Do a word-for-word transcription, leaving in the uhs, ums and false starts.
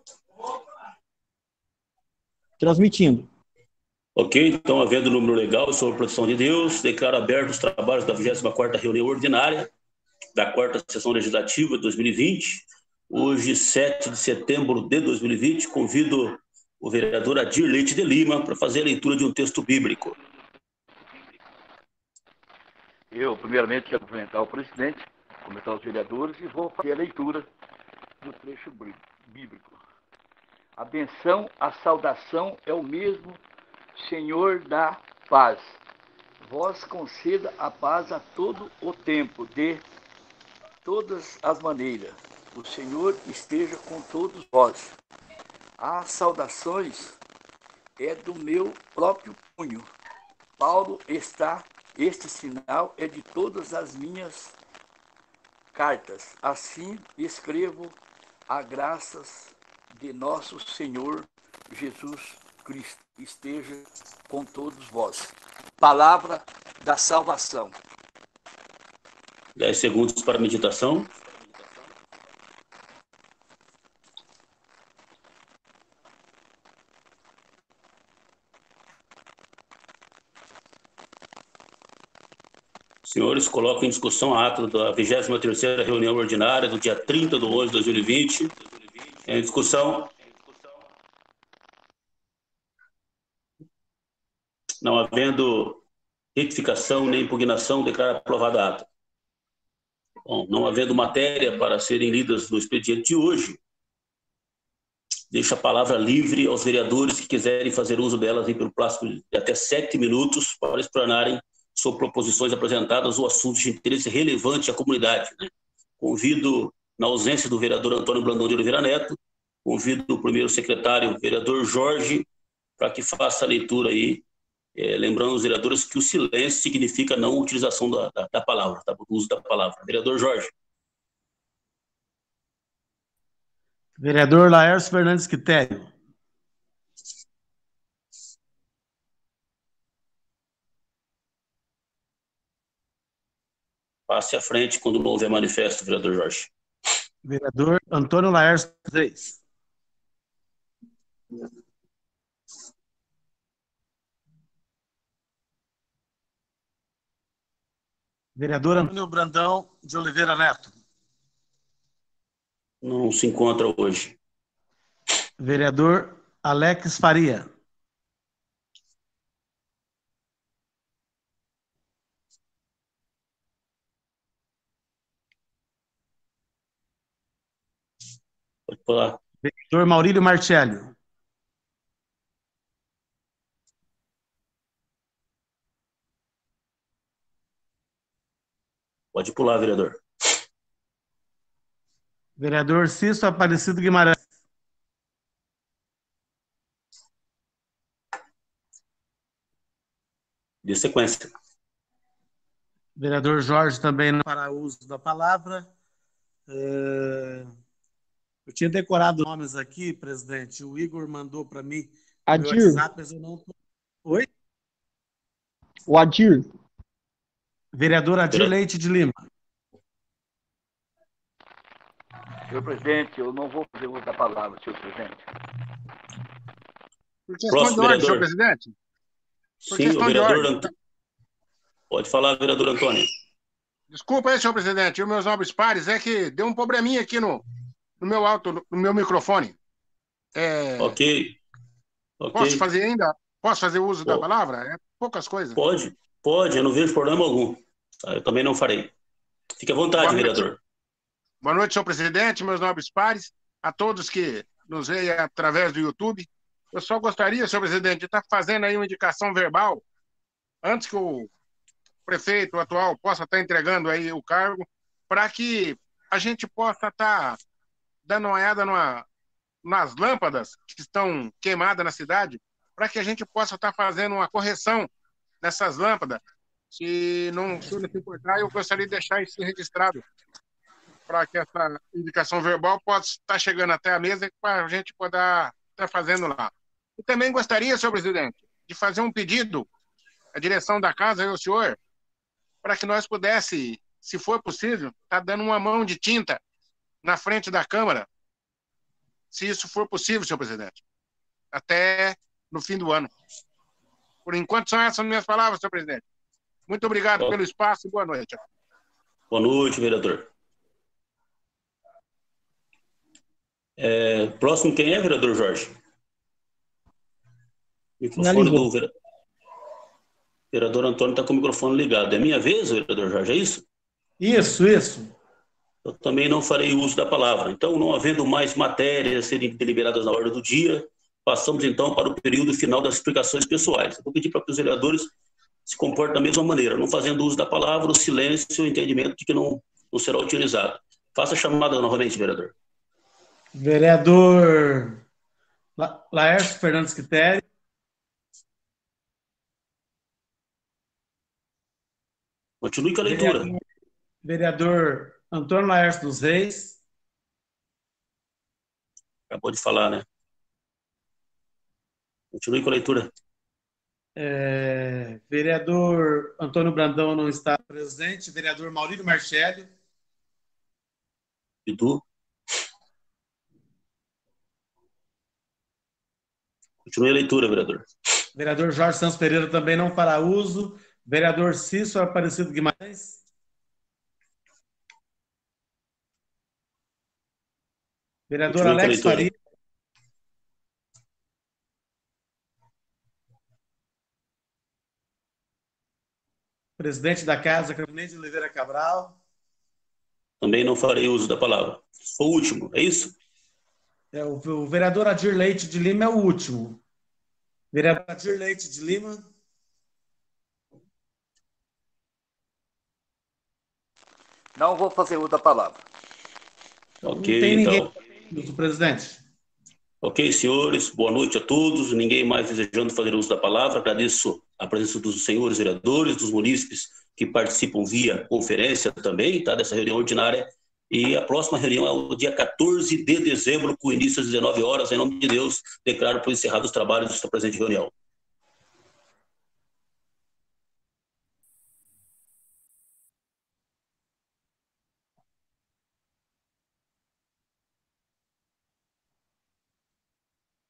Transmitindo. Ok, então, havendo número legal sobre a proteção de Deus, declaro abertos os trabalhos da vigésima quarta reunião ordinária da quarta sessão legislativa de dois mil e vinte. Hoje, sete de setembro de dois mil e vinte, convido o vereador Adir Leite de Lima para fazer a leitura de um texto bíblico. Eu, primeiramente, quero cumprimentar o presidente, cumprimentar os vereadores e vou fazer a leitura do trecho bíblico. A benção, a saudação é o mesmo Senhor da paz. Vós conceda a paz a todo o tempo, de todas as maneiras. O Senhor esteja com todos vós. As saudações é do meu próprio punho. Paulo está, este sinal é de todas as minhas cartas. Assim escrevo a graças de nosso Senhor Jesus Cristo esteja com todos vós. Palavra da salvação. Dez segundos para meditação. Senhores, coloco em discussão a ata da vigésima terceira reunião ordinária do dia trinta de onze de dois mil e vinte. Em discussão. Não havendo retificação nem impugnação, declaro aprovada a ata. Bom, não havendo matéria para serem lidas no expediente de hoje, deixo a palavra livre aos vereadores que quiserem fazer uso delas aí pelo prazo de até sete minutos para explanarem sobre proposições apresentadas ou assuntos de interesse relevante à comunidade. Né? Convido, na ausência do vereador Antônio Brandão de Oliveira Neto, convido o primeiro secretário, o vereador Jorge, para que faça a leitura aí, é, lembrando os vereadores que o silêncio significa não utilização da, da, da palavra, tá? O uso da palavra. Vereador Jorge. Vereador Laércio Fernandes Quitério. Passe à frente quando não houver manifesto, vereador Jorge. Vereador Antônio Laércio três. Vereador Antônio Brandão de Oliveira Neto. Não se encontra hoje. Vereador Alex Faria. Pode falar. Vereador Maurílio Martelli. Pode pular, vereador. Vereador Cício Aparecido Guimarães. De sequência. Vereador Jorge também não fará uso da palavra. É... Eu tinha decorado nomes aqui, presidente. O Igor mandou para mim Adir. no WhatsApp, mas eu não... Oi? O Adir. Vereador Adir Leite de Lima. Senhor presidente, eu não vou fazer uso da palavra, senhor presidente. Por questão Próximo de ordem, vereador. senhor presidente? Por Sim, questão o de vereador ordem. Ant... Pode falar, vereador Antônio. Desculpa aí, senhor presidente, e os meus nobres pares, é que deu um probleminha aqui no, no meu alto, no meu microfone. É... Ok. Ok. Posso fazer ainda? Posso fazer uso da Pô. palavra? É poucas coisas. Pode, pode, eu não vejo problema algum. Eu também não farei. Fique à vontade, Boa noite, vereador. Boa noite, senhor presidente, meus nobres pares, a todos que nos veem através do YouTube. Eu só gostaria, senhor presidente, de estar fazendo aí uma indicação verbal, antes que o prefeito atual possa estar entregando aí o cargo, para que a gente possa estar dando uma olhada numa, nas lâmpadas que estão queimadas na cidade, para que a gente possa estar fazendo uma correção nessas lâmpadas. Se não se não se importar, eu gostaria de deixar isso registrado, para que essa indicação verbal possa estar chegando até a mesa para a gente poder estar fazendo lá. E também gostaria, senhor presidente, de fazer um pedido à direção da casa e ao senhor, para que nós pudesse, se for possível, estar dando uma mão de tinta na frente da Câmara, se isso for possível, senhor presidente, até no fim do ano. Por enquanto, são essas minhas palavras, senhor presidente. Muito obrigado Bom. pelo espaço e boa noite. Boa noite, vereador. É, próximo quem é, vereador Jorge? Microfone do vereador. Vereador Antônio está com o microfone ligado. É minha vez, vereador Jorge, é isso? Isso, isso. Eu também não farei uso da palavra. Então, não havendo mais matérias a serem deliberadas na ordem do dia, passamos então para o período final das explicações pessoais. Eu vou pedir para que os vereadores se comportem da mesma maneira, não fazendo uso da palavra, o silêncio e o entendimento de que não, não será utilizado. Faça a chamada novamente, vereador. Vereador La Laércio Fernandes Quitério. Continue com a leitura. Vereador, vereador Antônio Laércio dos Reis. Acabou de falar, né? Continue com a leitura. É, vereador Antônio Brandão não está presente. Vereador Maurílio Marchelli. E tu? Continue a leitura, vereador. Vereador Jorge Santos Pereira também não fará uso. Vereador Cícero Aparecido Guimarães. Vereador Continue Alex Faria. Presidente da Casa, Carolina de Oliveira Cabral. Também não farei uso da palavra. Foi o último, é isso? É, o, o vereador Adir Leite de Lima é o último. Vereador Adir Leite de Lima. Não vou fazer uso da palavra. Ok, Não tem então. ninguém, presidente. Ok, senhores, boa noite a todos. Ninguém mais desejando fazer uso da palavra. Agradeço a presença dos senhores vereadores, dos munícipes que participam via conferência também, tá, dessa reunião ordinária. E a próxima reunião é o dia quatorze de dezembro, com início às dezenove horas. Em nome de Deus, declaro por encerrados os trabalhos desta presente reunião.